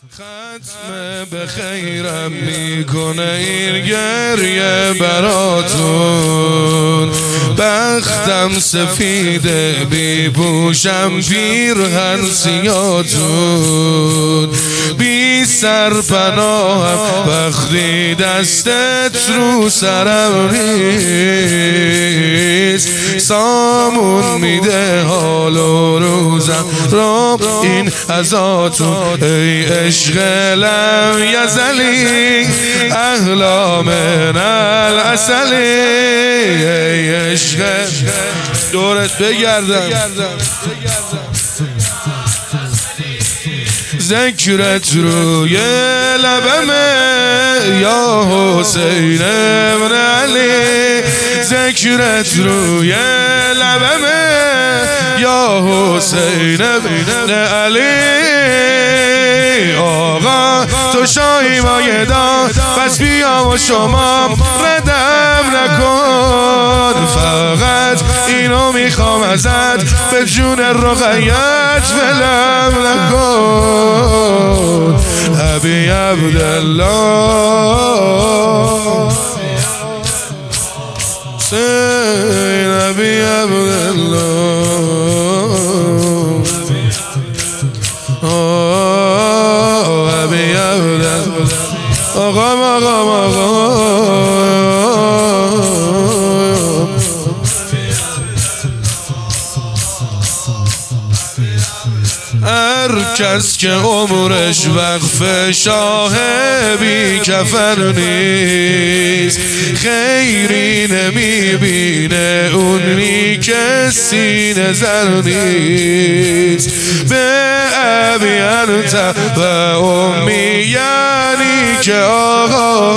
ختم به خیرم میکنه این گریه براتون، بختم سفیده بیپوشم پیرهن سیاتون، بی سرپناهم وقتی دستت رو سرم نیست، سامون میده حال و روزم رو این ازاتون. ای عشق لم یزلی احلا من العسلی، ای عشق دورت بگردم ذکرت روی لبمه یا حسین ابن علی، ذکرت روی لبمه یا حسین ابن علی. آقا تو شاهی مایه دار پس بیا و شما ردم نکن، فقط اینو میخوام ازت به جون رقیت ولم نکن. ابی عبدالله حسین ابی عبدالله ابی عبدالله آقا هر کس که عمرش وقف شاه بی کفن نیست، خیری نمیبینه اونی که سینه زر نیست. به ابی انت و امی یعنی که آقا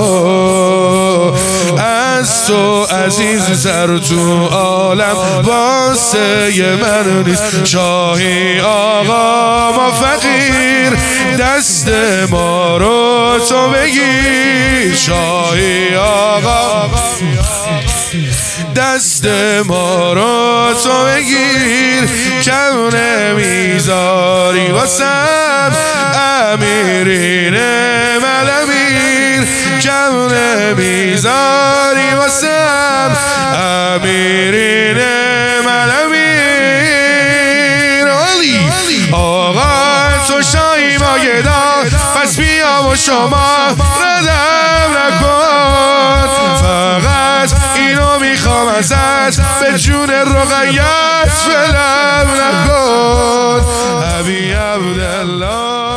از تو عزیز سر تو عالم واسه من نیست. شاهی آقا ما فقیر دست ما رو تو بگیر، شاهی آقا دست ما رو تو بگیر، کم نمیذاری واسم امیرین ملمیر، کم نمیذاری واسم امیرین ملمیر. آقا تو شاهی مایه دار پس بیا و شما ردم نکن، فقط اینو میخوام ازت به جون رقیت ولم نکن. ابی عبدالله